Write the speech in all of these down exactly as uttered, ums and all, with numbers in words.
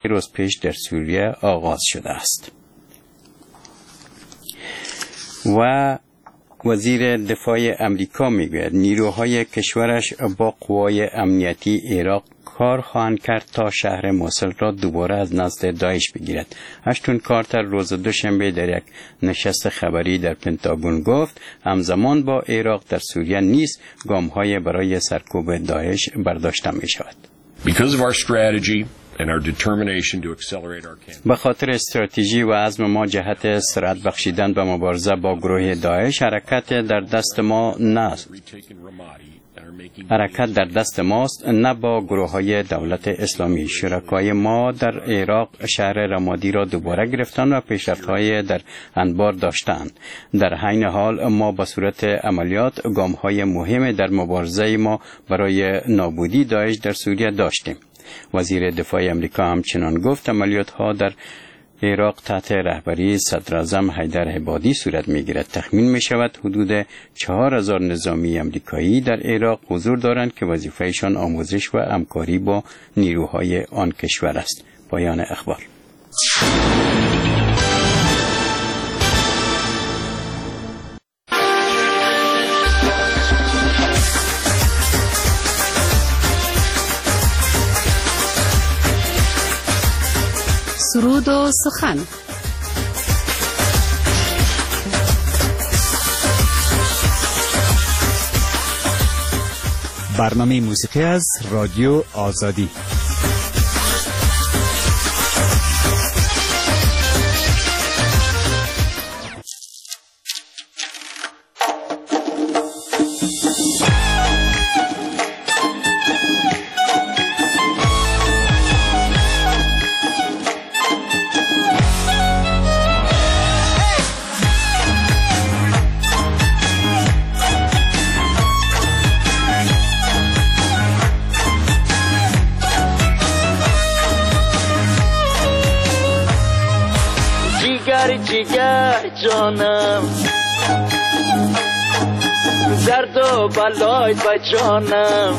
روز پیش در سوریه آغاز شده است. و وزیر دفاع امریکا میگوید نیروهای کشورش با قوای امنیتی عراق کار خواهند کرد تا شهر موصل را دوباره از نزد داعش بگیرد. اشتون کارتر روز دوشنبه در یک نشست خبری در پنتاگون گفت همزمان با عراق در سوریه نیز گام‌های برای سرکوب داعش برداشته می شود. Because of our strategy and our determination to accelerate our campaign. به خاطر استراتژی و عزم ما جهت سرعت بخشیدن به مبارزه با گروه داعش حرکت در دست ما نه حرکت در دست ماست نه با گروه های دولت اسلامی. شرکای ما در عراق شهر رمادی را دوباره گرفتن و پیشرفت‌های در انبار داشتند. در حین حال ما به صورت عملیات گام های مهم در مبارزه ما برای نابودی داعش در سوریه داشتیم. وزیر دفاع امریکا همچنان گفت عملیات ها در عراق تحت رهبری صدراعظم حیدر عبادی صورت می‌گیرد. تخمین می‌شود حدود چهار هزار نظامی امریکایی در عراق حضور دارند که وظیفه‌شان آموزش و همکاری با نیروهای آن کشور است. پایان اخبار. سرود و سخن. برنامه موسیقی از رادیو آزادی. جیگر جانم درد و بلای با جانم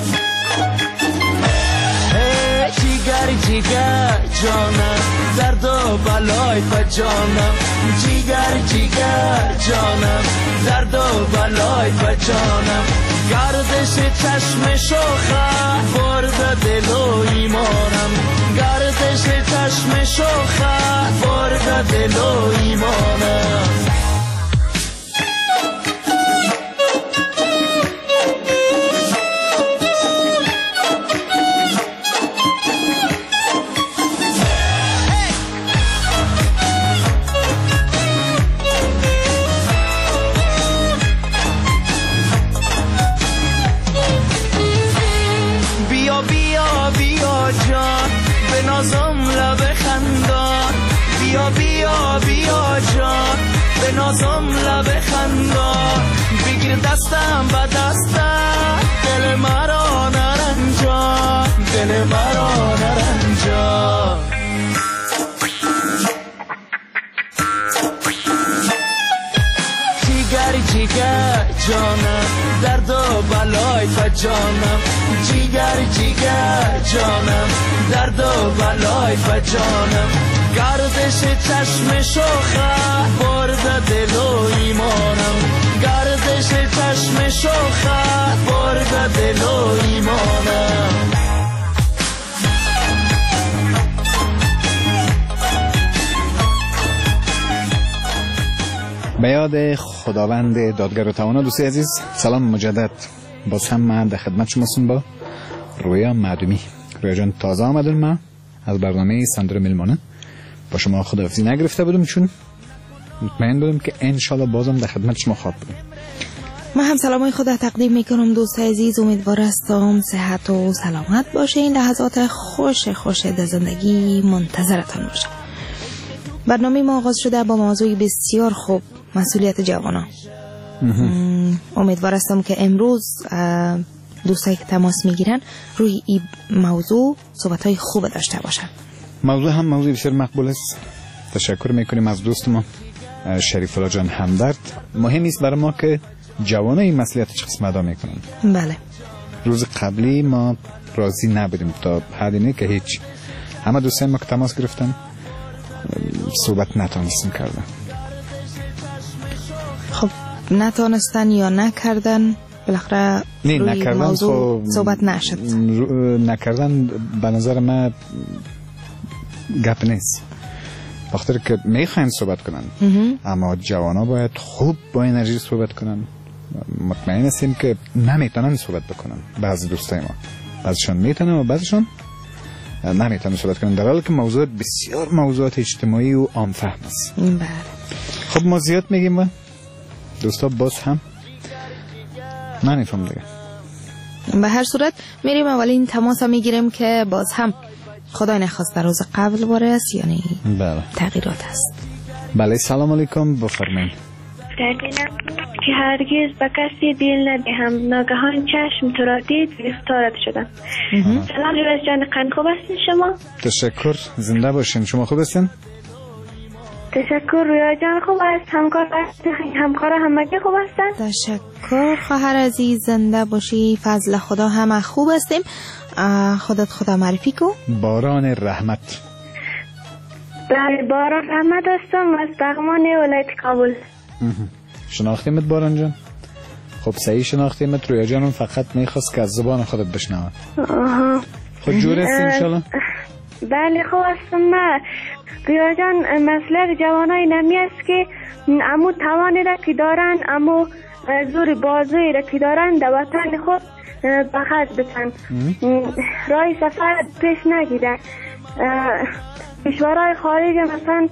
جیگر جیگر جانم درد و بلای با جانم جیگر جیگر جانم درد و بلای با جانم گردش چشم شوخه برد دل و ایمانم گردش چشم شوخه برد دل و ایمانم بیا بیا بیا جان به نازم لب خندان بگیر دستم با دستم دل مرا نرنجان دل مرا نرنجان جیگر جیگر جانم درد و بلای با جانم جیگر جیگر جانم درد و بلای با جانم گردش چشم شوخه برد دل و ایمانم گردش چشم شوخه برد دل و ایمانم به یاد خداوند دادگر و توانا. دوستی عزیز سلام مجدد، باز هم من در خدمت شماستم با رویا معدومی. رویا جان تازه آمدن، ما از برنامه سندر میلمانه با شما خداحافظی نگرفته بودم چون مطمئن بودم که انشالله بازم در خدمت شما خواهد بودم. من هم سلامای خدا تقدیم میکنم دوست عزیز، امیدوار هستم صحت و سلامت باشه. این لحظات خوش خوش در زندگی منتظرتان باشه. برنامه ما آغاز شده با موضوعی بسیار خوب، مسئولیت جوانان. امیدوار هستم که امروز دوستایی که تماس میگیرن روی این موضوع صحبت‌های خوب داشته باشن. موضوع هم موضوع بسیار مقبول است. تشکر میکنیم از دوست ما شریف الله جان همدرد. مهم است برای ما که جوانان این مسئولیت چه قسم ادا میکنن. بله. روز قبلی ما راضی نبودیم تا حدی نه که هیچ همه دوستان ما که تماس گرفتن صحبت نتونستیم کردن. خب نتونستن یا نکردن بالاخره نه روی نکردن موضوع خب صحبت نشد. نکردن به نظر من گپ نیست، بخاطر که میخواین صحبت کنن اما جوانا باید خوب با انرژی صحبت کنن. مطمئن هستیم که نمیتونن صحبت بکنن. بعضی دوستای ما بعضیشون میتونن و بعضیشون نمیتونن صحبت کنن، در حالی که موضوع بسیار موضوعات اجتماعی و عام فهم است. بله. خب ما زیاد میگیم و دوستا باز هم نمیفهم دیگه. به هر صورت میریم اولین تماس میگیریم که باز هم خدای نخواست در روز قبل باره است، یعنی بله تغییرات است. بله سلام علیکم، بفرمایید. که هرگز به کسی دل ندهم، ناگهان چشم تو را دید گرفتارت شدم. سلام ریاض جان، قند خوب هستین شما؟ تشکر، زنده باشین. شما خوب هستین؟ تشکر ریاض جان خوب است. همکار همکار همگی خوب هستن؟ تشکر خواهر عزیز، زنده باشی. فضل خدا همه خوب هستیم. خودت خدا معرفی کو. باران رحمت. بله باران رحمت هستم از بغمان ولایت کابل. شناختیمت باران جان؟ خب صحیح شناختیمت. رویا جانم فقط میخواست که از زبان خودت بشنوه. آها. خود جور هستی انشالله؟ بله خوب هستم. من رویا جان مسئله جوانای نمی است که امو توانی را که دارن، امو زور بازوی را که دارن در وطن خود بخط بتن، رای سفر پیش نگیرن. کشورهای خارج مثلا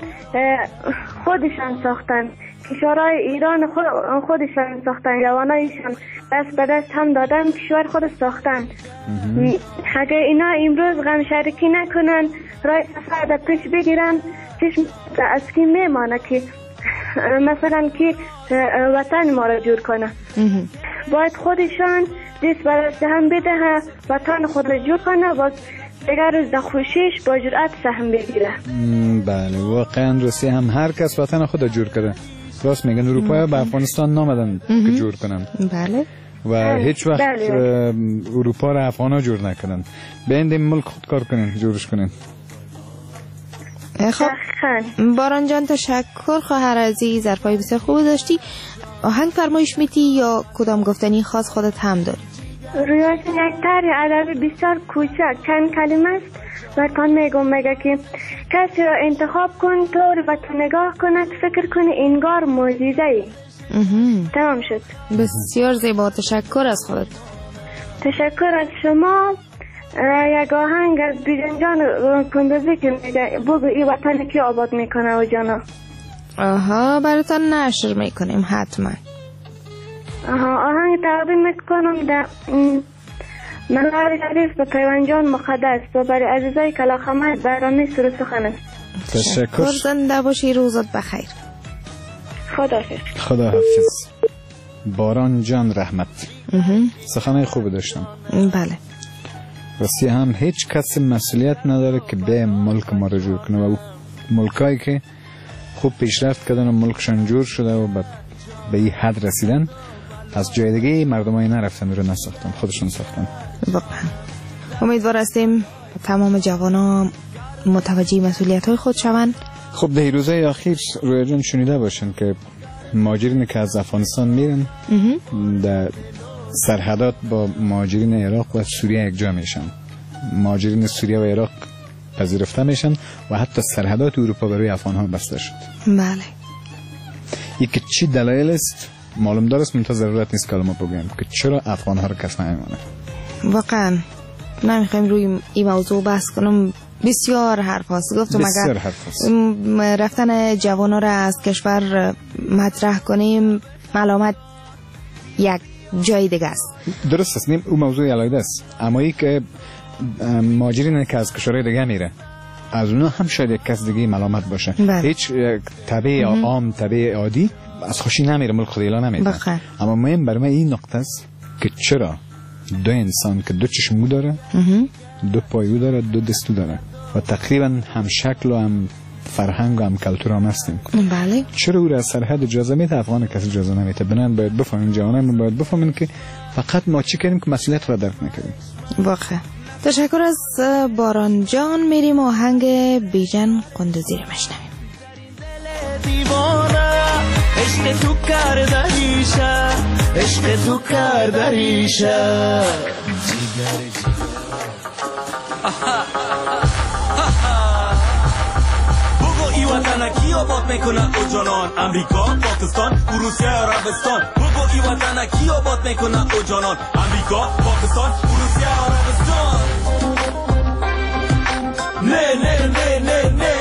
خودشان ساختن، کشورهای ایران خود خودشان ساختن، جوانایشان دست به دست هم دادن کشور خود ساختن. اگه اینا امروز غم شرکی نکنن، رای سفر در پیش بگیرن، چشم از کی میمانه که مثلا که وطن ما را جور کنه. باید خودشان دست به دست هم بده، وطن خود را جور کنه، باز دیگر روز در خوشیش با جرأت سهم بگیره. بله واقعا روسی هم هر کس وطن خود را جور کرده. راست میگن اروپا به افغانستان نامدن که جور کنن. بله. و هیچ وقت اروپا را افغانا جور نکنن. بیاین ملک خود کار کنین، جورش کنین. خب باران جان تشکر خواهر عزیز، حرفای بسیار خوب داشتی. آهنگ فرمایش میتی یا کدام گفتنی خاص خودت هم داری؟ رویش یک طرح ادبی بسیار کوچک چند کلمه است و تان میگم، میگه که کسی را انتخاب کن طور و تو نگاه کند فکر کنی انگار معجزه ای. تمام شد. بسیار زیبا، تشکر از خودت. تشکر از شما. یک آهنگ از بیژن جان کندوزی که میگه بگو ای وطن کی آباد میکنه و جانا. آها براتان نشر میکنیم حتما. آها آهنگ تقدیم میکنم در منار شریف به پیوان جان مقدس و برای عزیزای کلاخمت برنامه سر سخن است. تشکر. زنده باشی، روزت بخیر. خداحافظ. خداحافظ. باران جان رحمت. سخنای خوب داشتم. بله. راستی هم هیچ کس مسئولیت نداره که به ملک ما رو جور کنه و ملکایی که خوب پیشرفت کردن و ملکشان جور شده و به این حد رسیدن، از جای دیگه مردمایی نرفتن رو نساختن، خودشون ساختن. واقعا امیدوار هستیم تمام جوانا متوجه مسئولیت های خود شوند. خب ده روزهای اخیر رویا جان شنیده باشن که مهاجرین که از افغانستان میرن در سرحدات با مهاجرین عراق و سوریه یک جا میشن. مهاجرین سوریه و عراق پذیرفته میشن و حتی سرحدات اروپا برای افغان ها بسته شد. بله. یکی چی دلایل است معلوم دارست، منتها ضرورت نیست که ما بگویم که چرا افغان ها رو کس نمیمانه. واقعا نمیخوایم روی این موضوع بحث کنم، بسیار حرف هست. گفتم بسیار اگر حرف هست. رفتن جوان ها را از کشور مطرح کنیم ملامت یک جای دیگه است. درست است، نیم اون موضوع علاوه است. اما ای که مهاجرین که از کشورهای دیگه میره از اونها هم شاید یک کس دیگه ملامت باشه. بله. هیچ طبیعی عام طبیعی عادی از خوشی نمیره، ملک خود اعلان نمیده. بخیر. اما مهم برای من این نقطه است که چرا دو انسان که دو چشمو داره، دو پایو داره، دو دستو داره و تقریبا هم شکل و هم فرهنگ و هم کلتور هم هستیم، بله، چرا او را از سرحد اجازه میده افغان کسی اجازه نمیده؟ بنابراین باید بفهمیم، جوانان باید بفهمیم که فقط ما چی کردیم که مسئولیت را درک نکردیم. واقعا تشکر از باران جان. میریم آهنگ بیژن قندوزی رو میشنویم. عشق تو کرده ریشه، عشق تو کرده ریشه. بگو ای وطن کی آباد میکنه او جانان؟ امریکا، پاکستان، روسیه، عربستان. بگو ای وطن کی آباد میکنه او جانان؟ امریکا، پاکستان، روسیه، عربستان. نه نه نه نه نه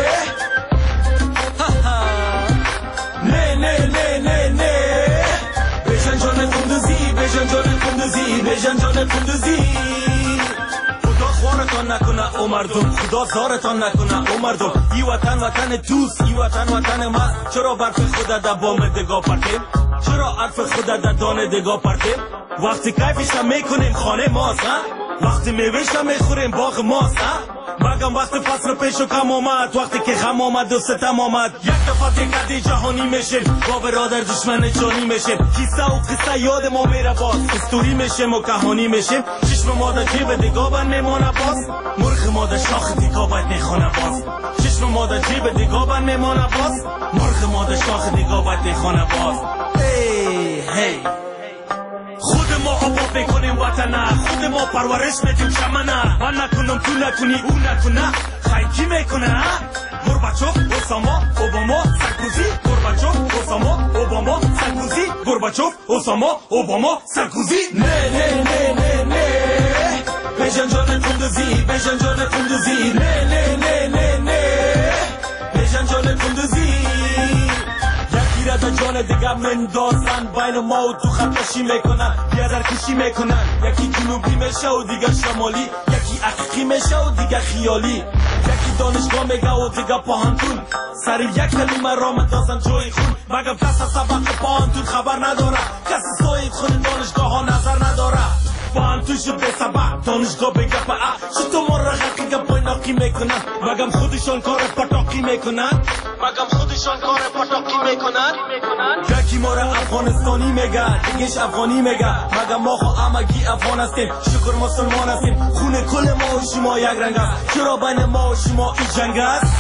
بیژن جان قندوزی، بیژن جان قندوزی. خدا خوارتان نکنه او مردم، خدا زارتان نکنه او مردم. ای وطن وطن دوست، ای وطن وطن مست. چرا برف خود در بام دگاه پرتیم؟ چرا عرف خود در دانه دگاه پرتیم؟ وقتی کیفش میکنیم خانه ماست، وقتی میوهش میخوریم باغ ماست. مگم وقت فصل پیش و کم آمد، وقتی که غم آمد و ستم آمد، یک دفعه تکدی جهانی میشیم، با برادر دشمن جانی میشیم. کیسه و قصه یاد ما میره باز، استوری میشیم و کهانی میشیم. چشم ما در جیب دیگاه بند میمانه باز، مرغ ما در شاخ دیگاه باید میخونه باز. چشم ما در جیب دیگاه بند میمانه باز، مرغ ما در شاخ دیگاه باید میخونه باز. هی هی خود ما آباد میکنیم وطنه، خود ما پرورش میدیم شمنه. من نکنم تو نکنی او نکنه، خیلی کی میکنه؟ گورباچوف، اوساما، اوباما، سرکوزی. گورباچوف، اوساما، اوباما، سرکوزی. گورباچوف، اوساما، اوباما، سرکوزی. نه نه نه نه نه بیژن جان قندوزی، بیژن جان قندوزی. نه نه نه نه نه بیژن جان قندوزی. یکی را در جان دیگه مندازن، بین ما و تو خطشی میکنن، بیادر کشی میکنن. یکی جنوبی میشه و دیگه شمالی، یکی حقیقی میشه و دیگه خیالی. یکی دانشگاه میگه و دیگه پاهنتون، سر یک کلمه را مندازن جای خون. مگم کس از سبق پاهنتون خبر نداره؟ کس سایت خون دانشگاه ها نظر نداره؟ پاهنتون شو به سبق دانشگاه بگه پا شتو ما را حقیقه پایناقی میکنن. مگم خودشان کار پتاقی میکنن، مگم خودشان کار پتاقی میکنن. یکی ما را افغانستانی میگه، دیگهش افغانی میگه. مگم ما خو همگی افغان هستیم، شکر مسلمان هستیم. خون کل ما و شما یک رنگ است، چرا بین ما و شما این جنگ است؟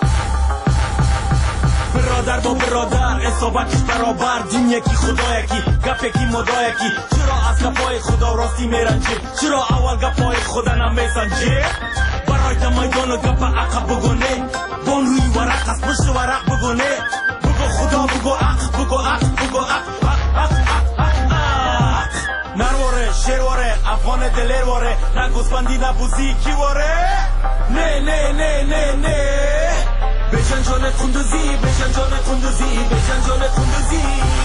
برادر با برادر اصابتش برابر، دین یکی خدا یکی، گپ یکی مدا یکی. چرا از گپای خدا راستی میرنجی؟ چرا اول گپای خدا نمیسنجی؟ برای میدان و گپ عقب بگونه، بان روی ورق از پشت ورق بگونه. بگو خدا بگو عق، بگو عق، بگو عق، عق عق عق عق عق. نرواره شیرواره افغان دلیرواره، نه گوسفندی نه بوزی کی واره؟ نه نه نه نه نه بیژن جان قندوزی، بیژن جان قندوزی، بیژن جان قندوزی.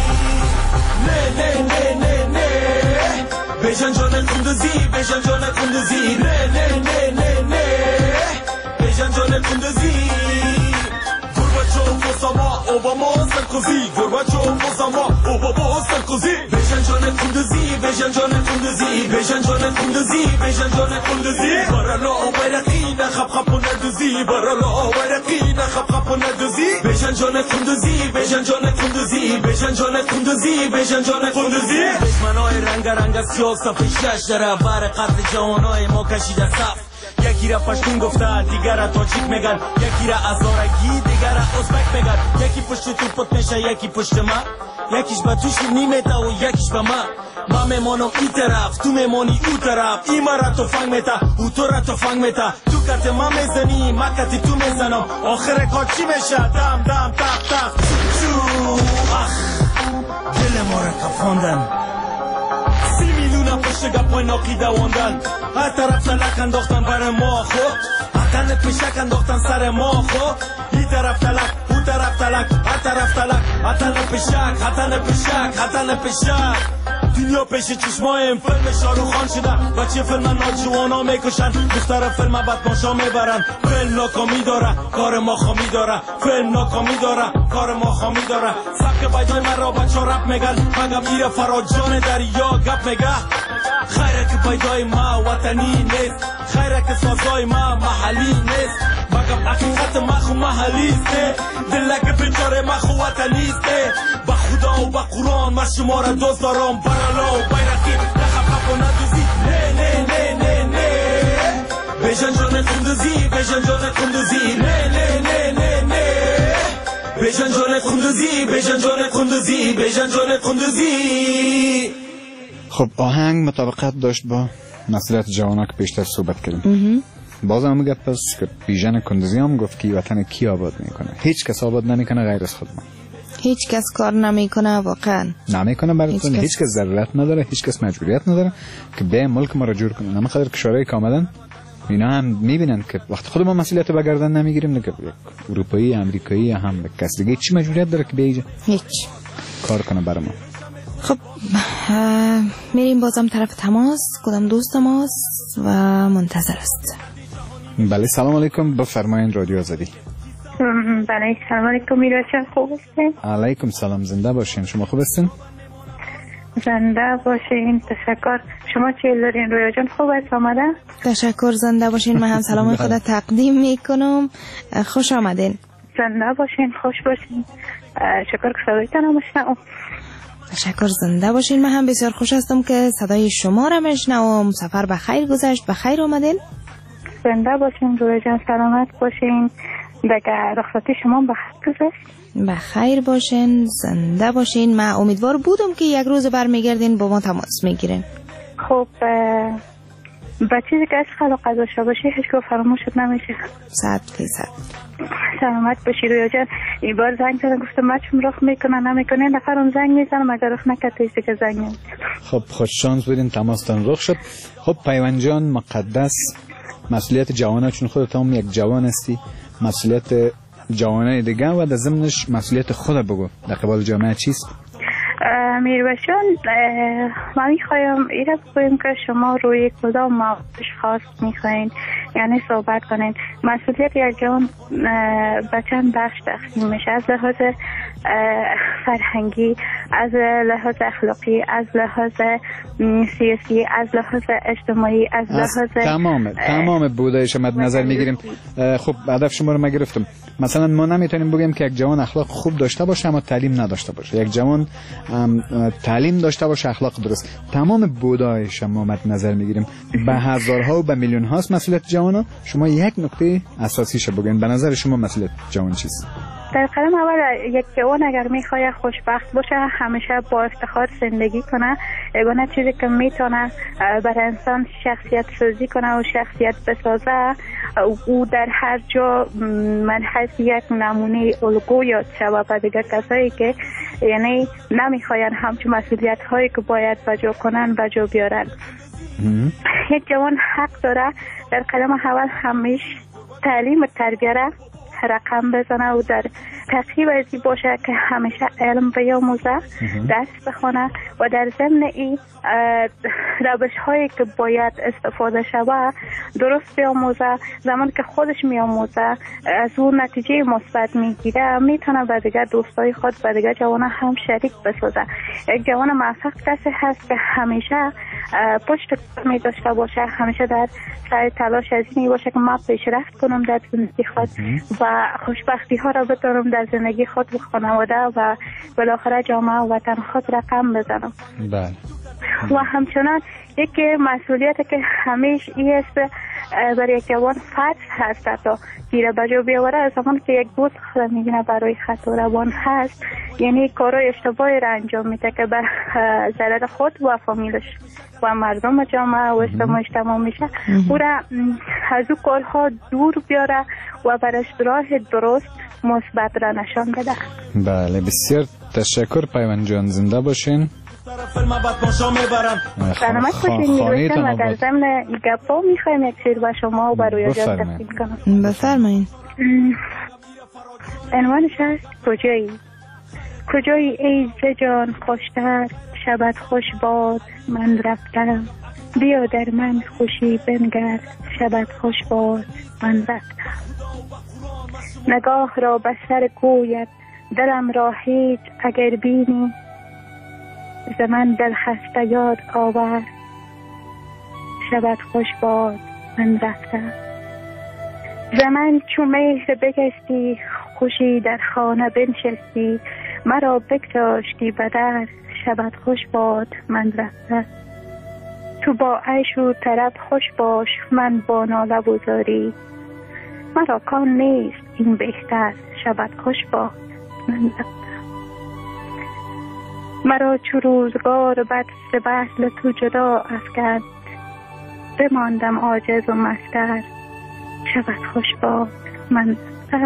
نه نه نه نه نه بیژن جان قندوزی، بیژن جان قندوزی. نه نه نه نه نه بیژن جان قندوزی. گورباچوف، اوساما، اوباما، سرکوزی. گورباچوف، اوساما، اوباما، سرکوزی. بیژن جان قندوزی، بیژن جان قندوزی، بیژن جان قندوزی، بیژن جان قندوزی. برالا بیرقی نخب خب و ندوزی، برالا بیرقی نخب خب و ندوزی. بیژن جان قندوزی، بیژن جان قندوزی، بیژن جان قندوزی، بیژن جان قندوزی. دشمنای رنگ رنگ سیاه صف شش در بر قتل جوانای ما کشیده صف. یکی را پشتون گفته، دیگر را تاجیک میگن. یکی را ازارگی، دیگر را ازبک میگن. یکی پشت تو پت میشه، یکی پشت من. یکیش به توش نیمیته و یکیش به من. من میمانم ای طرف، تو میمانی او طرف. ای من را تو فنگ میته، او تو را تو فنگ میته. تو کت من میزنی، من کت تو میزنم. آخر کار چی میشه؟ دم دم تق تق چو اخ دل ما را کفاندن. سی میلیون پشت گپای ناقی دواندن. هر طرف تلک انداختن بر ما خو، هتن پشک انداختن سر ما خو. ای طرف تلک، او طرف تلک، هر طرف تلک. هتن پشک، هتن پشک، هتن پشک. دنیا پیش چشمایم فیلم شاروخان شده. بچه فیلم ناجوانا میکشن، دختر فیلم بدماشا میبرن. فیلم ناکامی داره، کار ما خامی داره. فیلم ناکامی داره، کار ما خامی داره. سبک بیدای من را بچه رپ میگن، مگم ایره فراجان دریا گپ میگه. خیره که پیدای ما وطنی نیست، خیره که سازای ما محلی نیست. مگم حقیقت ما خو محلی است، دلک بیچاره ما خو وطنی است. با خدا و با قرآن ما شما را دوست دارم. برالا و بیرقی نخب خب و ندوزی. نه نه نه نه نه بجان جان کندوزی بجان جان کندوزی نه نه نه نه نه بجان جان کندوزی بجان جان کندوزی بجان جان کندوزی. خب آهنگ مطابقت داشت با مسئولیت جوانا که پیشتر صحبت کردیم. باز هم گفت پس که بیژن کندوزی هم گفت که وطن کی آباد میکنه؟ هیچ کس آباد نمیکنه غیر از خود ما. هیچ کس کار نمیکنه واقعا نمیکنه براتون. هیچ کس ضرورت نداره، هیچ کس مجبوریت نداره که به ملک ما را جور کنه. نمیخواد که کشورهای کاملا اینا هم میبینن که وقتی خود ما مسئولیت رو به گردن نمیگیریم دیگه اروپایی، امریکایی هم کس دیگه چی مجبوریت داره که بیجه هیچ کار کنه برای ما. خب میریم بازم طرف تماس. کدام دوست ماست و منتظر است؟ بله سلام علیکم، بفرمایید رادیو آزادی. بله سلام علیکم میرچن، خوب هستین؟ علیکم سلام، زنده باشین. شما خوب هستین؟ زنده باشین، تشکر. شما چی دارین رویا جان؟ خوب است آمده؟ تشکر، زنده باشین. من هم سلام خدا تقدیم میکنم. خوش آمدین. زنده باشین، خوش باشین. شکر که صدایتان هم مشنوم. تشکر، زنده باشین. من هم بسیار خوش هستم که صدای شما را مشنوم. سفر به خیر گذشت، به خیر آمدین. زنده باشین رویا جان، سلامت باشین. دیگه رخصتی شما به خیر گذشت؟ به خیر باشین، زنده باشین. من امیدوار بودم که یک روز برمیگردین با ما تماس میگیرین. خب با چیزی که عشق علاقه داشته باشی هیچ که فراموشت نمیشه. صد فیصد. سلامت باشی رویا جان. این بار زنگ زدم گفتم ما چون رخ میکنه نمیکنه، نفرم زنگ میزنم اگر رخ نکرد تیستی که زنگ میزنم. خب خوش شانس بودین، تماستان رخ شد. خب پیوند جان مقدس، مسئولیت جوانه چون خودت هم یک جوان هستی، مسئولیت جوانه دیگه و در ضمنش مسئولیت خود بگو در قبال جامعه چیست؟ میروشان ما میخوایم ایره بگویم که شما روی کدام موضوع خاص میخواین یعنی صحبت کنین. مسئولیت یک جوان به چند بخش تقسیم میشه، از لحاظ فرهنگی، از لحاظ اخلاقی، از لحاظ سیاسی، از لحاظ اجتماعی، از لحاظ تمام تمام بودایش مد نظر میگیریم. خب هدف شما رو ما گرفتم. مثلا ما نمیتونیم بگیم که یک جوان اخلاق خوب داشته باشه اما تعلیم نداشته باشه، یک جوان تعلیم داشته باشه اخلاق درست. تمام بودایش ما مد نظر میگیریم. به هزارها و به میلیون هاست مسئولیت جوانا. شما یک نکته اساسیش بگین، به نظر شما مسئولیت جوان چیست؟ در قدم اول یک جوان اگر میخواد خوشبخت باشه، همیشه با افتخار زندگی کنه، یگانه چیزی که میتونه برای انسان شخصیت سازی کنه و شخصیت بسازه، او در هر جا من حیث یک نمونه الگو یاد شود و دیگر کسایی که یعنی نمیخواین همچون مسئولیت هایی که باید بجا کنن بجا بیارن. یک جوان حق داره در قدم اول همیشه تعلیم و تربیه رقم بزنه و در ترتیب ازی باشه که همیشه علم بیاموزه، درس بخونه و در ضمن این روش هایی که باید استفاده شود درست بیاموزه. زمان که خودش میاموزه از اون نتیجه مثبت میگیره، میتونه به دیگه دوستای خود به دیگه جوان هم شریک بسازه. یک جوان موفق کسی هست که همیشه پشت کار می داشته باشه، همیشه در سعی تلاش از این باشه که ما پیشرفت کنم در زندگی خود و خوشبختی ها را بتونم در زندگی خود و خانواده و بالاخره جامعه و وطن خود رقم بزنم. بله. و همچنان یکی مسئولیت که همیشه این است برای یک جوان فرض هست تا گیره بجا بیاوره. از زمان که یک دوست خود میگنه برای خطا روان هست، یعنی کارهای اشتباهی را انجام میده که بر ضرر خود و فامیلش و مردم جامعه و اجتماعش تمام میشه، او را از او کارها دور بیاره و برش راه درست مثبت را نشان بده. بله بسیار تشکر پیوند جان، زنده باشین. سلامت باشین میروشن و در ضمن گپا میخوایم یک شعر با شما و برای جان تقدیم کنم. بفرمایید. عنوانش هست کجایی؟ کجایی ای ز جان خوشتر، شبت خوش باد من رفتم، بیا در من خوشی بنگر، شبت خوش باد من رفتم. نگاه را به سر کویت دلم را هیچ اگر بینی، ز من دل خسته یاد آور، شبت خوش باد من رفتم. ز من چون مهر بگستی، خوشی در خانه بنشستی، مرا بگذاشتی به در، شبت خوش باد من رفتم. تو با عیش و طرب خوش باش، من با ناله و زاری. مرا کان نیست این بهتر، شبت خوش باد من رفتم. مرا چو روزگار بد ز وصل تو جدا افکند، بماندم عاجز و مستر، شبت خوش باد من رفتم.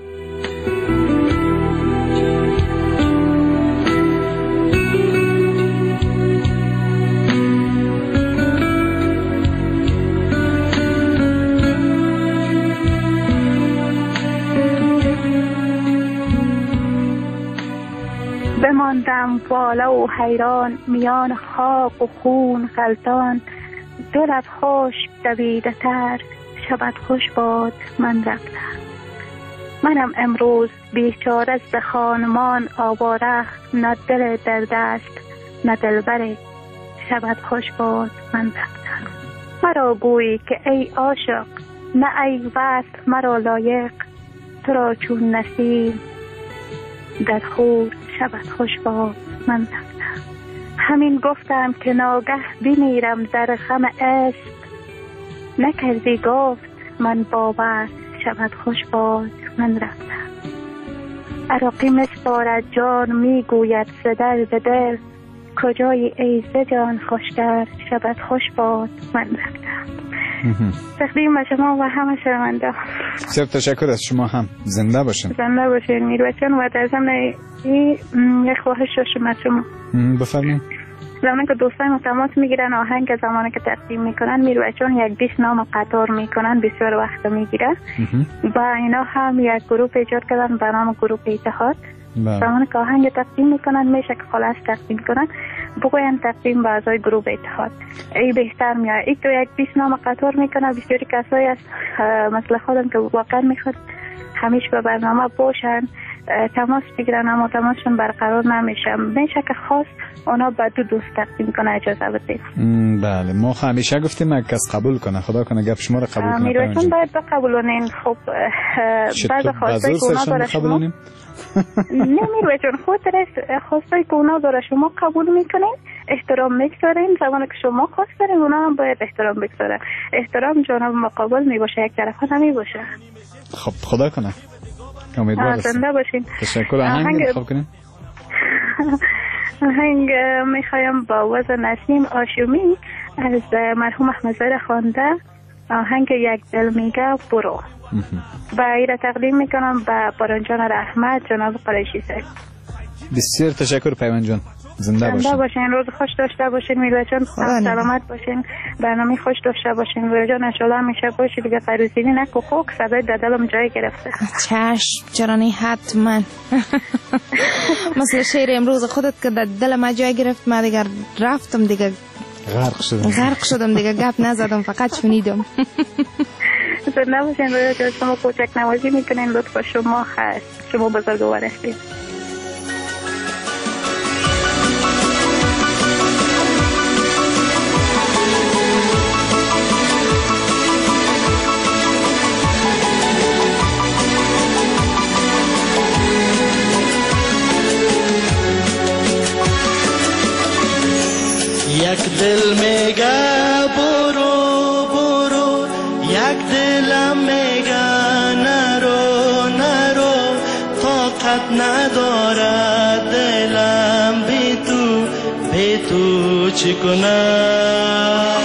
بماندم والا و حیران، میان خاک و خون غلطان. دلت خوش دویده تر، شبت خوش باد من رفتم. منم امروز بیچاره ز خانمان آواره، نه دل در دست نه دلبر، شبت خوش باد من رفتم. مرا گویی که ای عاشق، نه ای وصل مرا لایق. تو را چون نسیم در خور، شبت خوش باد من رفتم. همین گفتم که ناگه بمیرم در غم عشق، نکردی گفت من باور، شبت خوش باد من رفتم. عراقی مسپارد جان میگوید ز درد دل، کجای ای ز جان خوشگر، شبت خوش باد من رفتم. تقدیم به شما و همه شنونده. بسیار تشکر از شما هم. زنده باشین. زنده باشین میروچن. و در ضمن این یک خواهش داشتم از شما. بفرمایید. زمانی که دوستان ما تماس میگیرن آهنگ زمانی که تقدیم میکنن میروچن یک بیست نام قطار میکنن، بسیار وقت میگیره. و اینا هم یک گروه ایجاد کردن به نام گروه اتحاد. زمانی که آهنگ تقدیم میکنن میشه که خلاص تقدیم کنن بگوین تقدیم به اعضای گروه اتحاد. ای بهتر میاد. ای تو یک بیست نام قطار میکنه. بسیاری کسایی است مثل خودم که واقعا میخواد همیشه به برنامه باشن تماس بگیرن اما تماسشون برقرار نمیشه. میشه که خاص اونا به دو دوست تقدیم کنه. اجازه بدید. بله ما همیشه گفتیم یک کس قبول کنه. خدا کنه گپ شما رو قبول کنه. میروچون باید بقبولونین. خب بعض خواستای که اونا داره شما نمیروچون خود رس خواستای که اونا داره شما قبول میکنین، احترام میگذارین. زمانی که شما خواست دارین اونا هم باید احترام بگذارن. احترام جانب مقابل میباشه، یک طرفه نمیباشه. خب خدا کنه. امیدوارم زنده باشین. تشکر. آهنگ انتخاب کنین. آهنگ میخوایم با وزن نسیم آشومی از مرحوم احمد زاهد خوانده، آهنگ یک دل میگه برو. و ایره تقدیم میکنم به بارانجان رحمت جناب قریشی صاحب. بسیار تشکر پیمان جان. زنده باشین. زنده باشین. روز خوش داشته باشین میروچن. سلامت باشین. برنامه خوش داشته باشین میروچن. ان شاء الله همیشه باشی دیگه. فروزینی نکو خوک صدای ددلم جای گرفته. چشم چرا نه حتما. مثل شعر امروز خودت که دل ما جای گرفت من دیگه رفتم دیگه غرق شدم. غرق شدم دیگه گپ نزدم فقط شنیدم. زنده باشین. میروچن شما کوچک نوازی میکنین. لطفا شما هست. شما بزرگوار هستید. یک دل میگه برو برو، یک دلم میگه نرو نرو، طاقت نداره دلم بی تو بی تو چی کنم.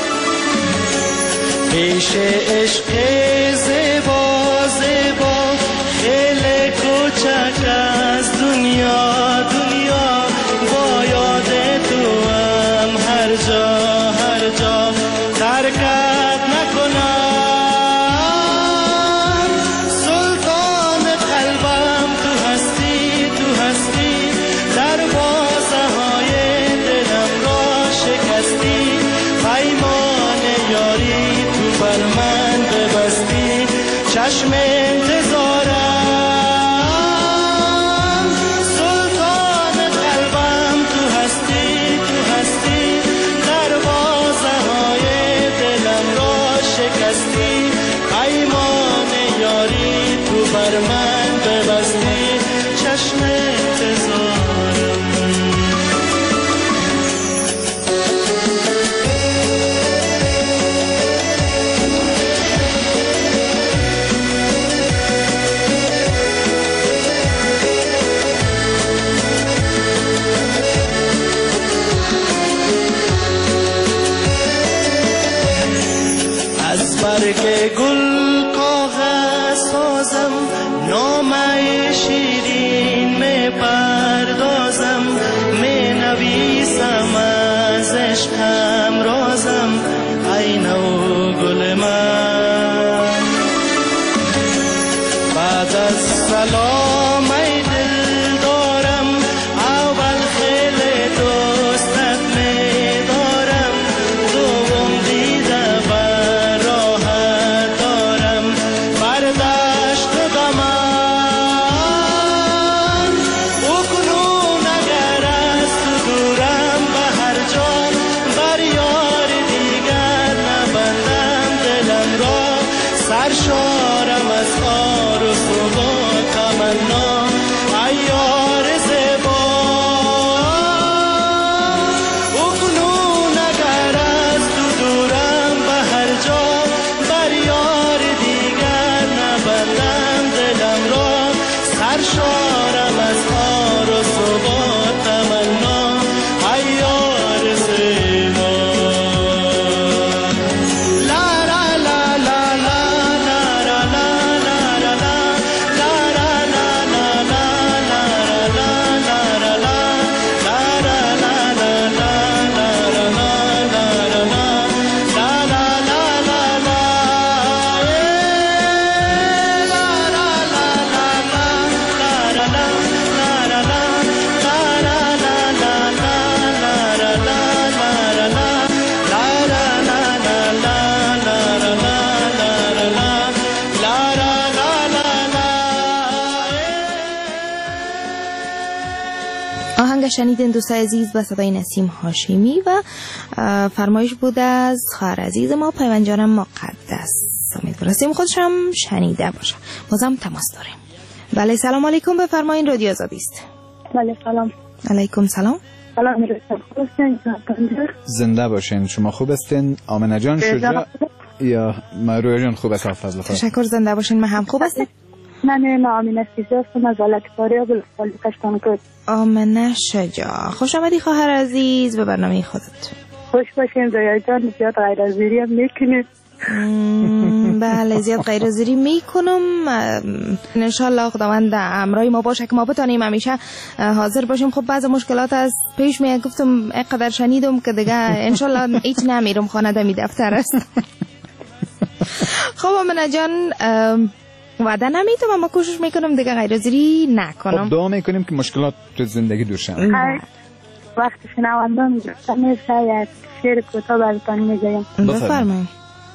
پیش عشق زیبا زیبا خیلی کوچک از دنیا دنیا، با یاد تو هر جا هر جا ترکت نکنم. سلطان قلبم تو هستی تو هستی، دروازه های دلم را شکستی. پیمان یاری تو بر من بازم نامه شیرین می پردازم می نویسم از عشقم رازم ای نو گل من بعد از سلام ای دل دارم اول خیلی دوستت می دارم دوم دیده بر راحت دارم برداشت دمان او کنون اگر از تو دورم به هر جا بر یار دیگر نبندم دلم را سرشارم از آرزو و تمنا ای یار زیبا او کنون اگر از تو دورم به هر جا بر یار دیگر نبندم دلم را سرشارم از آرزو و تمنا ای یار زیبا لا لا لا لا لا لا لا لا لا لا آهنگ شنیدین دوستای عزیز به صدای نسیم هاشمی و فرمایش بود از خواهر عزیز ما پیوند جان مقدس. امیدوارم خودشم شنیده باشه. بازم تماس داریم. بله سلام علیکم، بفرمایید رادیو آزادی است. بله سلام. علیکم سلام. سلام میرسم. زنده باشین. شما خوب هستین؟ آمنه جان شجاع یا رویا جان خوب است؟ فضل خدا. تشکر، زنده باشین. من هم خوب هستم. من آمنه شجاع هستم از ولایت بلخال کشتان کرد. آمنه شجاع، خوش آمدی خواهر عزیز به برنامه خودت. خوش باشین رویا جان. زیاد غیرحضوری هم میکنید؟ بله زیاد غیرحضوری میکنم. انشالله خداوند امرای ما باشه که ما بتانیم همیشه حاضر باشیم. خب بعض مشکلات از پیش میاد، گفتم اینقدر شنیدم که دیگه انشالله هیچ نمیرم، خانه دمی دفتر است. خب آمنه جان وعده نمیتونم، اما کوشش میکنم دیگه غیرحضوری نکنم. خب دعا میکنیم که مشکلات تو زندگی دور شن. وقتی شنوندم همیشه یک شعر کوتاه براتون میگم. بفرمایید.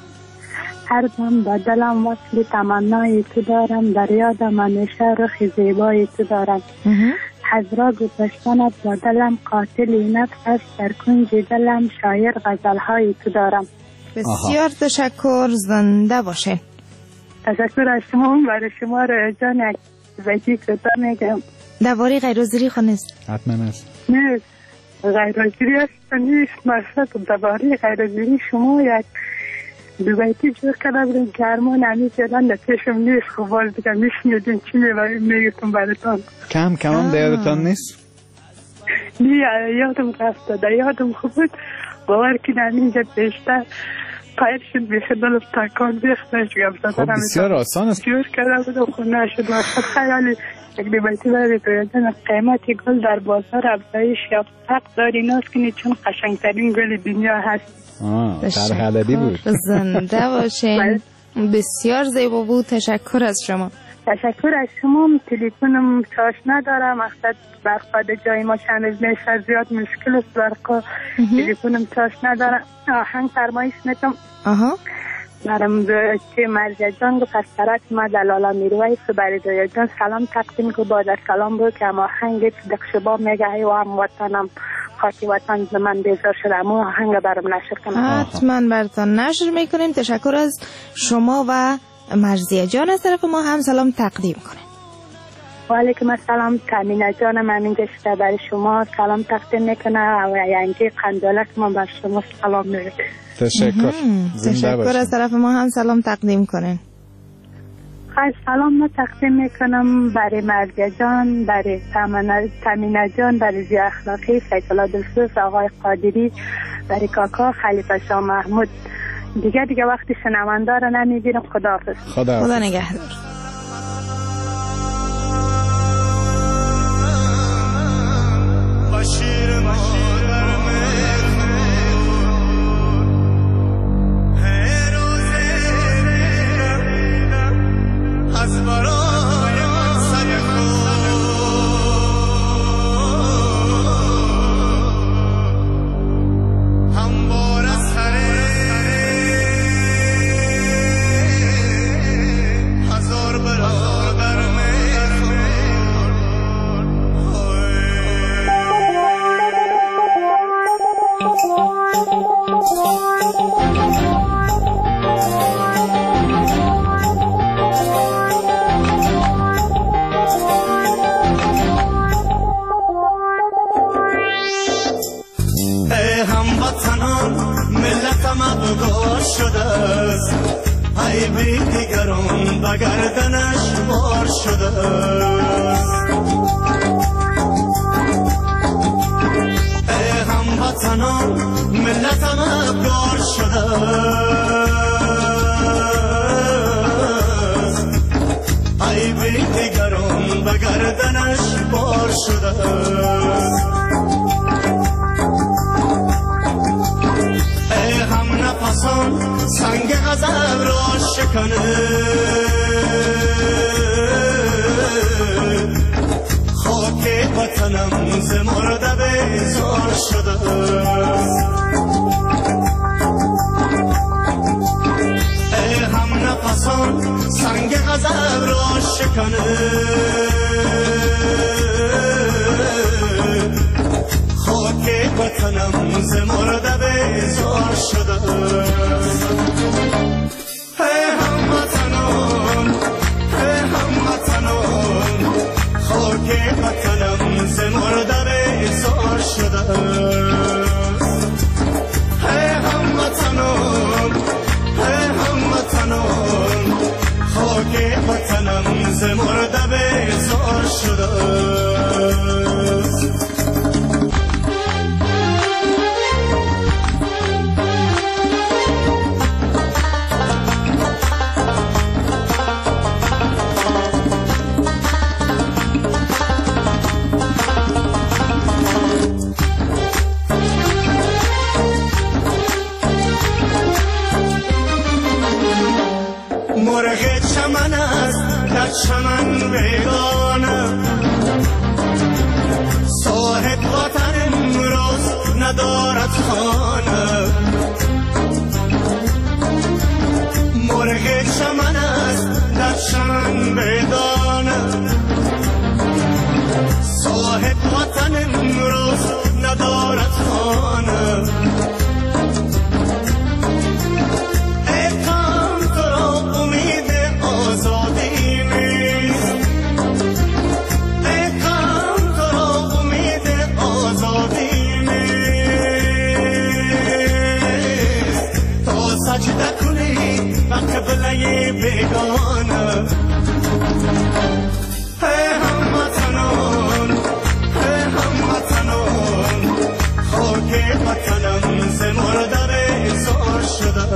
هر دم با دلم وصل تمنای تو دارم، در یادم همیشه رخ زیبای تو دارم. حضرا گذشتنت با دلم قاتل نفس است، در کنج دلم شاعر غزلهای تو دارم. بسیار تشکر، زنده باشین. تشکر از شما. برای شما رو جان یک زیادی کوتاه میگم. دواری غیرحضوری خونست؟ حتما است. نه غیرحضوری است نیست، مقصد دواری غیرحضوری شما یک دو بیتی جور کردم گرمان همی فعلا نتیشم نیست. خب باز دیگه میشنیدین چی میگیتون براتان. کم کم هم دیادتان نیست؟ نه یادم رفته، در یادم خوب بود. باور که در اینجا بیشتر پایر شد بیخی دلم تکان بیختش گفت. خب بسیار آسان است. جور کرده بودم خود نشد. مقصد خیلی یک دو بیتی برای تویدن قیمت گل در بازار افزایش یافت. حق داری ناز کنی چون قشنگترین گل دنیا هست. آه در حلبی بود. زنده باشین. بسیار زیبا بود. تشکر از شما. تشکر از شما. تلفنم چارج ندارم، مقصد برخواد جای ما چند روز میشه زیاد مشکل است. برخواد تلفنم چارج ندارم. آهنگ فرمایش میکنم. آها برام چه مرزی جان گفت از طرف ما دلالا میروی برای دویا جان سلام تقدیم که بعد از سلام بود که اما آهنگ دقشبا میگه ای و هم وطنم خاکی وطن من بیزار شده، اما آهنگ برام نشر کنم. حتما براتون نشر میکنیم. تشکر از شما و مرزی جان. از طرف ما هم سلام تقدیم کنیم. و علیکم السلام. تامینه جانم همینجا شده برای شما سلام تقدیم میکنه و یعنی قندالک من بر شما سلام میگه. تشکر. تشکر از طرف ما هم سلام تقدیم کنین. خیلی سلام ما تقدیم میکنم برای مرزی جان، برای تامینه جان، برای زی اخلاقی، سیدالله دلسوز، آقای قادری، برای کاکا خلیفه شاه محمود. دیگه دیگه وقتی شنونده رو نمیبینم. خداحافظ. خدا نگهدار. شده است ای بی دیگران به گردنش بار شده است ای هموطنان ملتم افگار شده است ای بی دیگران به گردنش بار شده است ای هم نفسان سنگ غضب را شکنه خاک وطنم ز مرده بیزار شده ای هم نفسان سنگ غضب را شکنه خاک وطنم ز مرده بیزار شده ای هموطنان ای هموطنان خاک وطنم ز مرده بیزار شده ای هموطنان ای هموطنان خاک وطنم ز مرده بیزار شده مرغ چمن است در چمن بیگانه صاحب وطن امروز ندارد خانه مرغ چمن است در چمن بیگانه صاحب وطن امروز ندارد خانه قبله بیگانه ای هموطنان ای هموطنان خاک وطنم ز مرده بیزار شده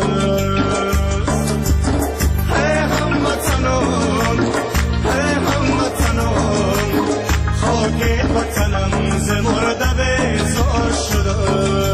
ای هموطنان ای هموطنان خاک وطنم ز مرده بیزار شده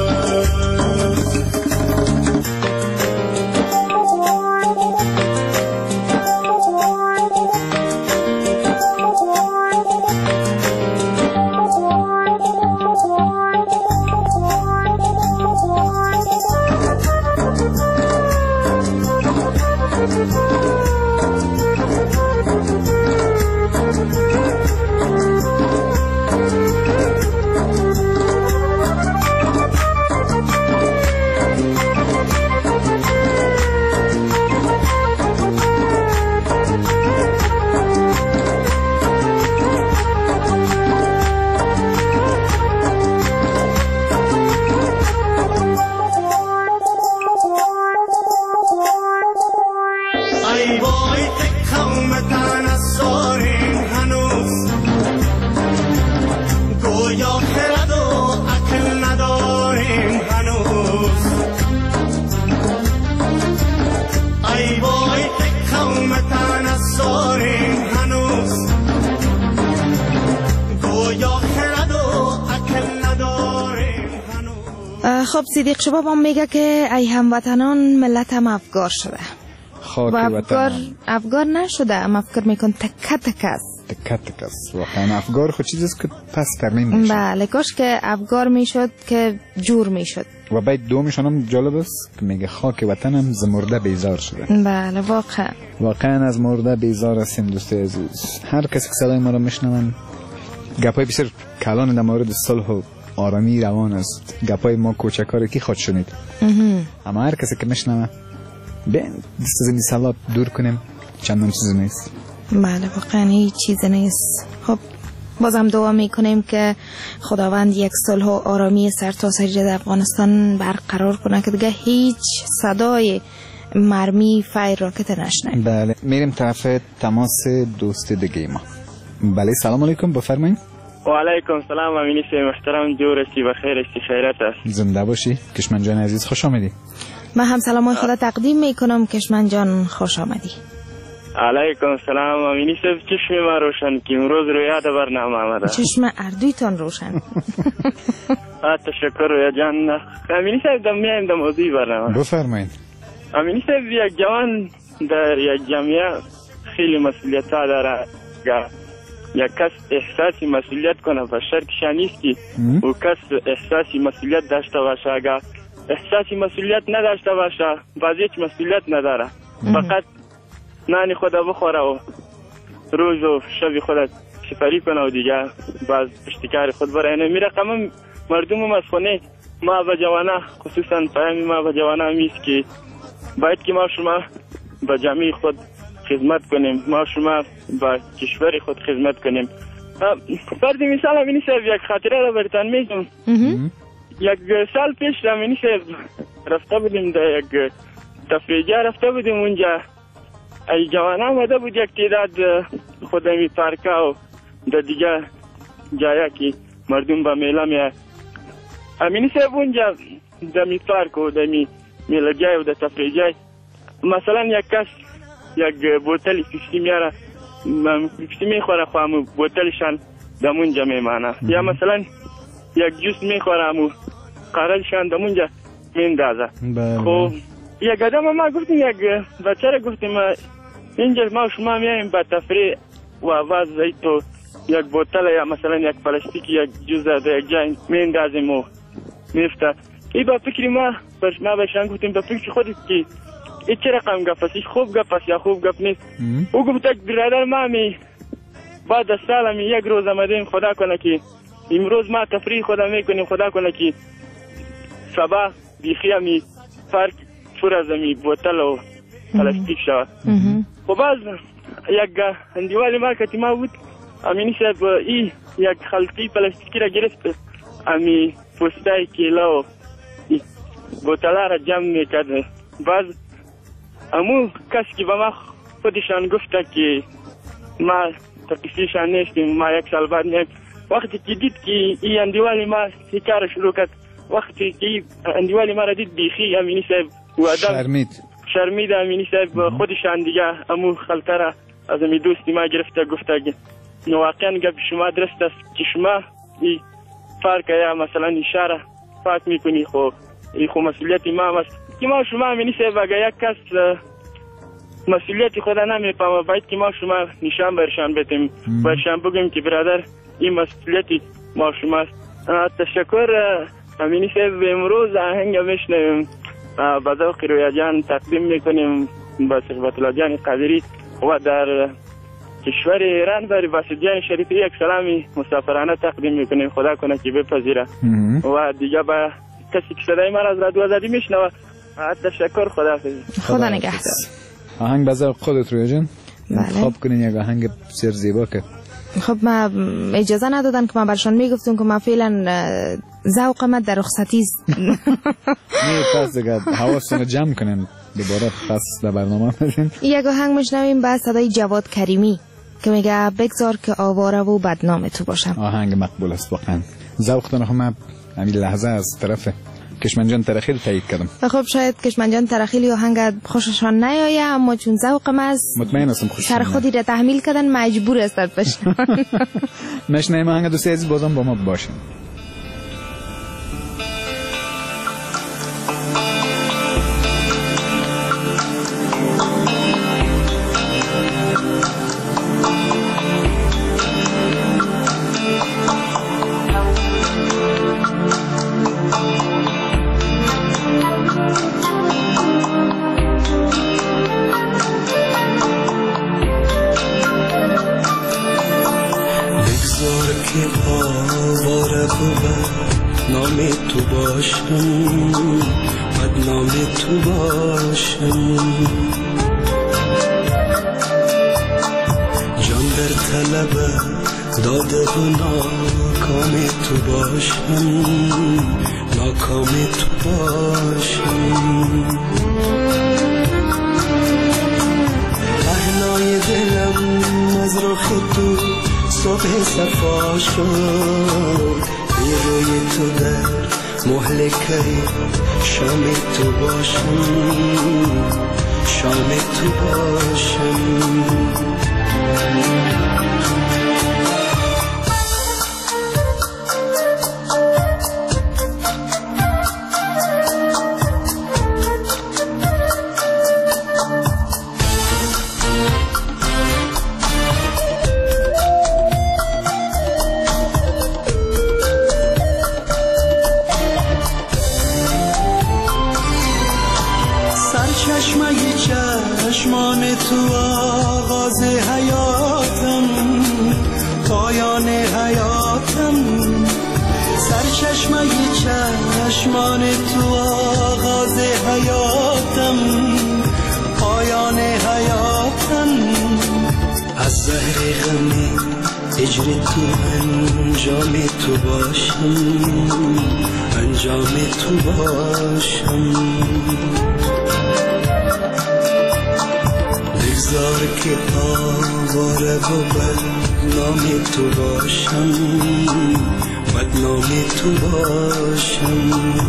خب صدیق شباب هم میگه که ای هموطنان ملت هم افگار شده خاک و افگار وطن افگار نشده، اما فکر میکن تکه تکه است. تکه تکه است. واقعا افگار خود چیزی است که پس ترمیم میشه. بله، کاش که افگار میشد که جور میشد. و باید دومشان هم جالب است که میگه خاک وطنم ز مرده بیزار شده. بله واقعا واقعا از مرده بیزار هستیم دوستای عزیز. هر کسی که صدای ما رو میشنون گپای بسیار کلان در مورد صلح و آرامی روان است. گپای ما کوچکاره کی خود شنید. اما هر کسی که میشنوه بین دست از این سلات دور کنیم چندان چیز نیست. بله واقعا هیچ چیز نیست. خب بازم دعا میکنیم که خداوند یک صلح و آرامی سرتاسر جهان افغانستان برقرار کنه که دیگه هیچ صدای مرمی فایر راکت نشنویم. بله میریم طرف تماس دوست دیگه ما. بله سلام علیکم بفرمایید. و علیکم سلام امینی سی محترم، جور استی بخیر استی خیرت است. زنده باشی کشمن جان عزیز، خوش آمدی. من هم سلامای خدا تقدیم میکنم کشمن جان، خوش آمدی. علیکم سلام امینی سی، چشم ما روشن که امروز رویات برنامه آمده. چشم اردویتان روشن. تشکر رویا جان. امینی سی دم میایم در موضوع برنامه. بفرمایید. امینی سی یک جوان در یک جامعه خیلی مسئولیت ها داره. یک کس احساسی مسئولیت کنه و شرطش نیست که او کس احساسی مسئولیت داشته باشه. اگر احساسی مسئولیت نداشته باشه باز هیچ مسئولیت نداره، فقط نانی خدا بخوره و روز و شب خدا سپری کنه و دیگه باز اشتکار خود برای نمیره. قمم مردم هم از خونه ما به جوانه، خصوصا پیام ما به جوانه میست که باید که ما شما به جامعه خود خدمت کنیم، ما شما با کشور خود خدمت کنیم. فرض مثال امینی صاحب یک خاطره را براتون میگم. یک سال پیش امینی صاحب رفته بودیم در یک تفریحگاه، رفته بودیم اونجا ای جوان آمده بود یک تعداد خودمی پارکا و در دیگه جایا که مردم با میله میه. امینی صاحب اونجا در می پارک و در می میله جای و در تفریحگاه مثلا یک کس یک بوتل پیپسی میاره، پیپسی میخوره خو همو بوتلشان دمونجا میمانه، یا مثلا یک جوس میخوره همو قرارشان دمونجا میندازه. خب یک آدم ما گفتیم، یک بچه را گفتیم اینجا ما شما میاییم با تفریح و آواز تو یک بوتل یا مثلا یک پلاستیک یک جوز در یک جای میندازیم و میفته. ای با فکری ما ما بشان گفتیم با فکر خودت که ای چه رقم گپ است، خوب گپ است یا خوب گپ نیست. او گفت برادر ما می بعد از سال می یک روز آمدیم، خدا کنه که امروز ما تفریح خدا میکنیم، خدا کنه که صبح بیخی می فرق پر از می بوتل و پلاستیک شود. و باز یک اندیوالی ما کتی ما بود امینی صاحب ای یک خلطی پلاستیکی را گرفت، امی پوستای کیلا و بوتلا را جمع میکرد. باز امو کسی که به ما خودشان گفته که ما تقیسیشان نیستیم، ما یک سال بعد نیم. وقتی که دید که ای اندیوالی ما ای کار شروع کرد، وقتی که ای اندیوالی ما را دید بیخی امینی صاحب و آدم شرمید شرمید امینی صاحب خودشان دیگه امو خلطه را از امی دوستی ما گرفته، گفته واقعا گپ شما درست است که شما ای فرق یا مثلا اشاره پاک میکنی، خب ای خو مسئولیت ما است که ما شما امینی صاحب اگر یک کس مسئولیت خدا نمیفهمه باید که ما شما نشان برشان بدیم، برشان بگیم که برادر این مسئولیت ما شماست. تشکر امینی صاحب. امروز آهنگ میشنویم با ذوق رویا جان تقدیم میکنیم با صحبت الله جان قادری و در کشور ایران برای باسط شریفی یک سلامی مسافرانه تقدیم میکنیم، خدا کنه که بپذیره و دیگه با کسی که صدای من از رادیو آزادی میشنوه. تشکر، خدا حافظ. خدا نگهدار. آهنگ بذار خودت رویا جان انتخاب کنین، یک آهنگ بسیار زیبا که خب ما اجازه ندادن که ما برشان میگفتم که ما فعلا ذوق ما در رخصتی است. نه پس دیگه حواستون جمع کنین دوباره پس در برنامه بزنین. یک آهنگ میشنویم با صدای جواد کریمی که میگه بگذار که آواره و بدنام تو باشم. آهنگ مقبول است واقعا. ذوقتون خو من همین لحظه از طرف کشمن جان ترخیل تایید کردم. خب شاید کشمن جان ترخیلی آهنگ خوششان نیایه، اما چون ذوق ما است مطمئن هستم خوششان سر خودی را تحمیل کردن مجبور است بشن. نشنیم آهنگ دوستی عزیز، بازم با ما باشین. تو باشم بدنام تو باشم، جان در طلب داده و ناکام تو باشم، ناکام تو باشم. پهنای دلم از رخ تو صبح صفا شد، بی روی تو در مهلکه شام تو باشم، شام تو باشم. چشمان تو آغاز حیاتم، پایان حیاتم. سرچشمه چشمان تو آغاز حیاتم، پایان حیاتم. از زهر غم هجر تو انجام تو باشم، انجام تو باشم. بگذار که آواره و بدنام تو باشم، بدنام تو باشم.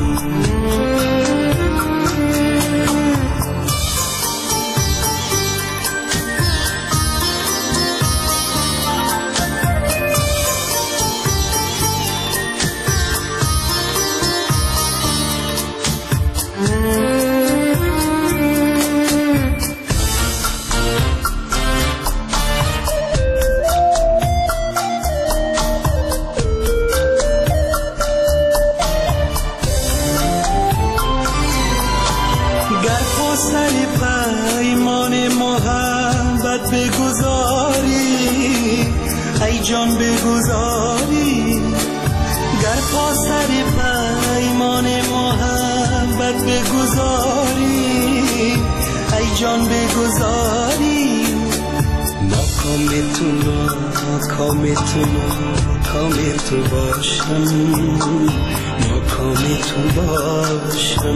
جان بگذاری، گر پا سر پیمان محبت بگذاری، ای جان بگذاری. ناکام تو ناکام تو ناکام تو باشم، ناکام تو باشم.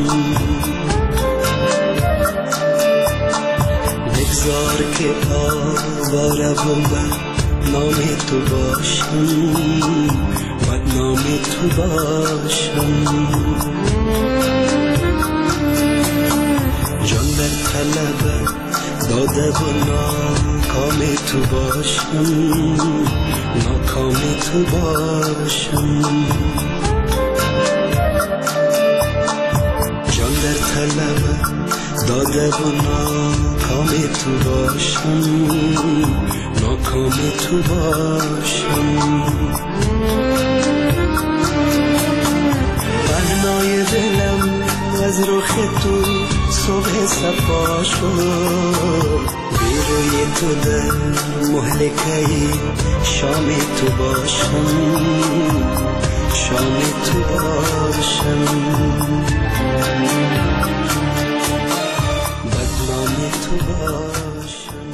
بگذار که آواره و نام تو باشم، بدنام تو باشم. جان در طلب داده و ناکام تو باشم، ناکام تو باشم. جان در طلب داده و ناکام تو باشم، ناکام تو باشم. پهنای دلم از رخ تو صبح صفا شد، بی روی تو در مهلکه شام تو باشم، شام تو باشم. بدنام تو باشم.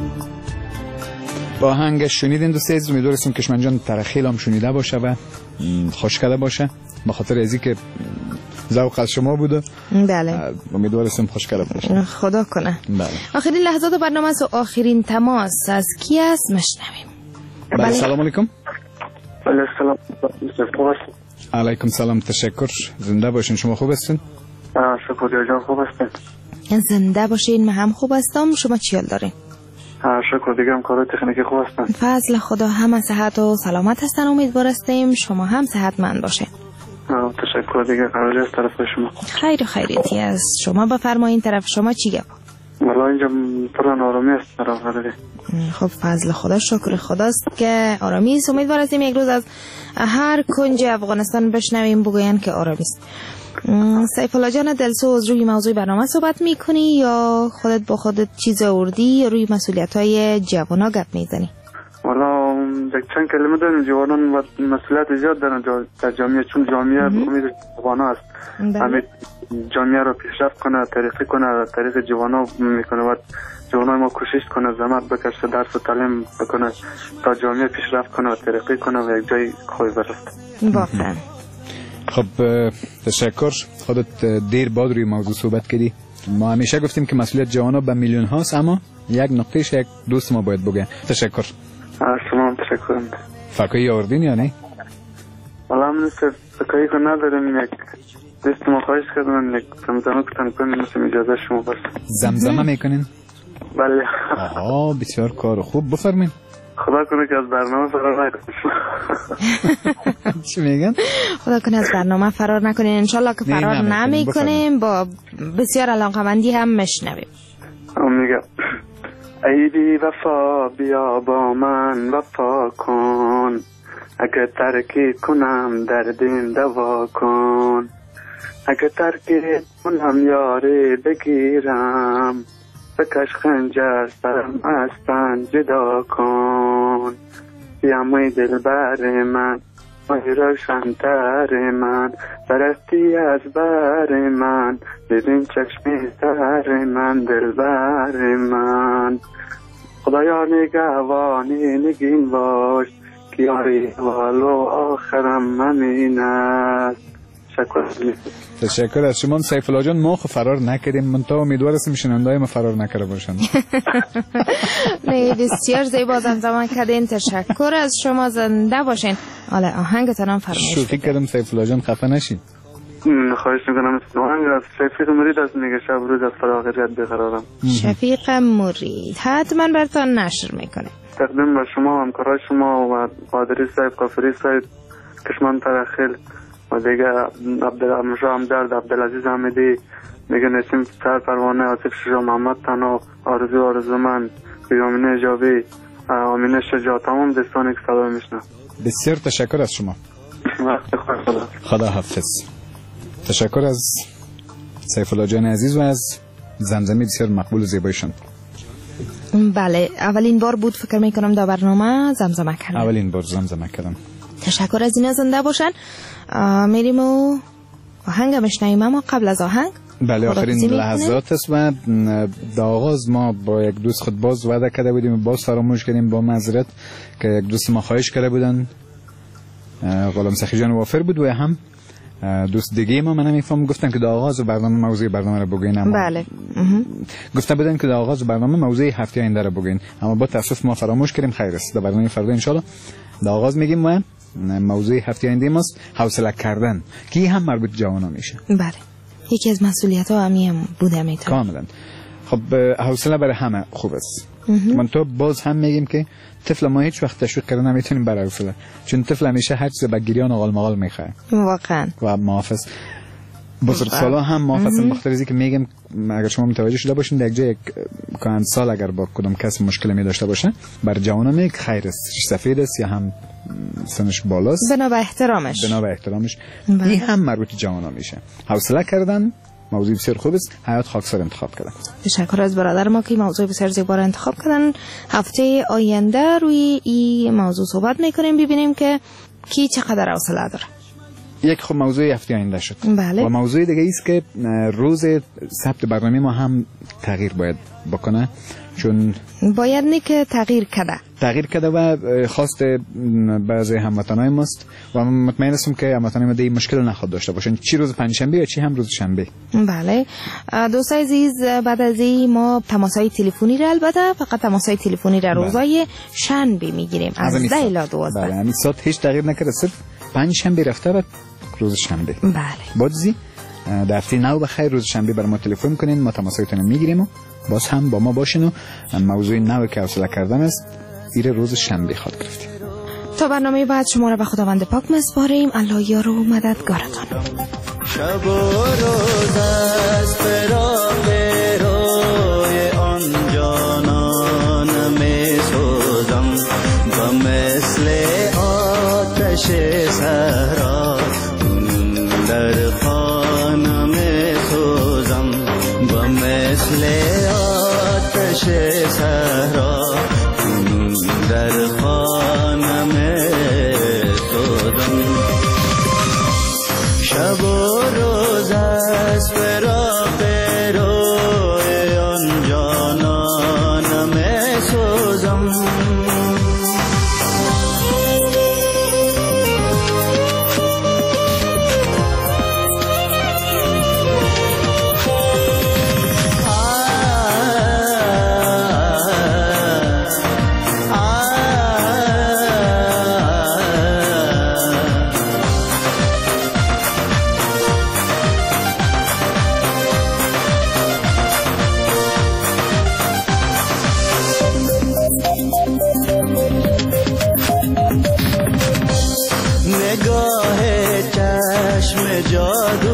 با آهنگ شنیدین دوست عزیز، امیدوارم کشمن جان ترخیل هم شنیده باشه و خوشگله باشه، به خاطر ازی که ذوق از شما بوده. بله، امیدوارم خوشگله باشه. خدا کنه. بله. آخرین لحظات برنامه است و آخرین تماس از کی است میشنویم. بله. بله. سلام علیکم. بله سلام. علیکم سلام، تشکر. زنده باشین. شما خوب هستین؟ شکر جان، خوب هستین؟ زنده باشین. من هم خوب هستم. شما چی حال دارین؟ شکر دیگه هم کار تکنیکی خوب هستن. فضل خدا همه صحت و سلامت هستن. امیدوار هستیم شما هم صحتمند باشین. تشکر دیگه. خبری از طرف شما؟ خیر و خیریتی از شما. بفرمایین طرف شما چی گپ؟ والا اینجا پر آرامی است طرف داره. خب فضل خدا، شکر خداست که آرامی است. امیدوار هستیم یک روز از هر کنج افغانستان بشنویم بگوین که آرامی است. سیف الله جان دلسوز، روی موضوع برنامه صحبت میکنی یا خودت با خودت چیز آوردی یا روی مسئولیت های جوانا گپ میزنی؟ والا چند کلمه داریم. جوانان و مسئولیت زیاد دارن در جامعه، چون جامعه امید جوانا است. همه جامعه رو پیشرفت کنه، ترقی کنه، طریق جوانا میکنه و جوانای ما کوشش کنه، زحمت بکشه، درس و تعلیم بکنه تا جامعه پیشرفت کنه و ترقی کنه و یک جای خوبی برسه. واقعا. خب تشکر. خودت دیر بعد روی موضوع صحبت کردی. ما همیشه گفتیم که مسئولیت جوانا به میلیون هاست، اما یک نقطهش یک دوست ما باید بگه. تشکر. شما هم تشکر. فکایی آوردین یا نه؟ والا من نیست فکایی که نداریم، یک دوست ما خواهش کردن یک زمزمه کتن کنیم، مثل اجازه شما بس. زمزمه میکنین؟ بله. آها بسیار کار خوب، بفرمین. خدا کنه که از برنامه فرار نکنیم. چی میگن؟ خدا کنه از برنامه فرار نکنین. انشالله که فرار نمی کنیم، با بسیار علاقمندی هم مشنویم. میگم ای بی وفا بیا با من وفا کن، اگه ترکی کنم دردین دوا کن، اگه ترکی کنم یاری بگیرم، بکش خنجر سرم از تن جدا کن، بیا می دلبر من مای روشن‌تر من، برستی از بر من، ببین چشمی سر من دلبر من، خدایا نگوانی نگین باش که یاری والو آخرم همین است. تشکر از شما سیف الله جان. ما خو فرار نکردیم، من تا امیدوار هستم شنونده‌های ما فرار نکرده باشن. نه بسیار زیبا زمزمه کردین. تشکر از شما، زنده باشین. حالا آهنگتون هم فرمایش. شوخی کردم سیف الله جان، خفه نشین. خواهش میکنم. آهنگ از شفیق مرید از میگه شب روز از فراغت بقرارم. شفیق مرید حتما براتون نشر میکنه. تقدیم به شما همکارای شما و قادری صاحب، کافری صاحب، کشمان ترخیل و دیگه عبدالمشا همدرد، عبدالعزیز حمیدی، دیگه نسیم سر پروانه، آصف شجاع، محمد تنها، آرزو آرزومند، بیامینه جاوی، آمینه شجاع، تمام دوستانی که صدا میشنن. بسیار تشکر از شما. وقت خوش خدا. خدا حافظ. تشکر از سیف الله جان عزیز و از زمزمه بسیار مقبول و زیبایشان. بله اولین بار بود فکر میکنم در برنامه زمزمه کردم. اولین بار زمزمه کردم. تشکر از اینا، زنده باشن. میریم و آهنگ مشنویم، اما قبل از آهنگ بله آخرین لحظات است و در آغاز ما با یک دوست خود باز وعده کرده بودیم، باز فراموش کردیم با معذرت که یک دوست ما خواهش کرده بودن، غلام سخی جان وافر بود و هم دوست دیگه ما من نمیفهم گفتن که در آغاز برنامه موضوع برنامه رو بگین، اما بله گفته بودن که در آغاز برنامه موضوع هفته آینده رو بگین، اما با تاسف ما فراموش کردیم. خیر است، در برنامه فردا ان شاء الله در آغاز میگیم ما موضوع هفته آینده ماست حوصله کردن که هم مربوط جوانا میشه. بله یکی از مسئولیت ها همی هم بوده میتونه کاملا. خب حوصله برای همه خوب است. من تو باز هم میگیم که طفل ما هیچ وقت تشویق کردن نمیتونیم برای حوصله، چون طفل همیشه هر چیز به گریان و غالمغال میخواد. واقعا. و محافظ بزرگسالا هم محافظن، بخاطر اینکه میگم اگر شما متوجه شده باشین در یک جای کهن سال اگر با کدام کس مشکل می داشته باشه بر جوانان میگه خیر است، سفید است یا هم سنش بالاست، بنا به احترامش بنا به احترامش این هم مربوط جوانان میشه. حوصله کردن موضوع بسیار خوب است. حیات خاکسار انتخاب کردن. تشکر از برادر ما که موضوع بسیار زیبا را انتخاب کردن. هفته آینده روی این موضوع صحبت میکنیم، ببینیم که کی چقدر حوصله داره. یک خب موضوع هفته آینده شد. بله. و موضوع دیگه ایست که روز ثبت برنامه ما هم تغییر باید بکنه، چون باید نه که تغییر کرده تغییر کرده و خواست بعضی هموطنای ماست و مطمئن هستم که هموطنای ما دیگه مشکل نخواد داشته باشن، چی روز پنجشنبه یا چی هم روز شنبه. بله دوستای عزیز، بعد از این ما تماسهای تلفنی را البته فقط تماسهای تلفنی را روزای شنبه میگیریم از ده الی دوازده. بله همین ساعت هیچ تغییر نکرده، صرف پنجشنبه رفته و روز شنبه. بله بازی در هفته نو بخیر روز شنبه بر ما تلفن کنین، ما تماسایتون رو میگیریم و باز هم با ما باشین و موضوع نو که حوصله کردن است ایره روز شنبه خواد گرفتیم. تا برنامه بعد شما را به خداوند پاک میسپاریم. الله یار و مددگارتان. شب و روز از فراق روی آن جانان می سوزم و مثل آتش صحرا در خانه می سوزم و مثل آتش صحرا در خانه می سوزم. شب و روز از فراق روی آن جانان نجات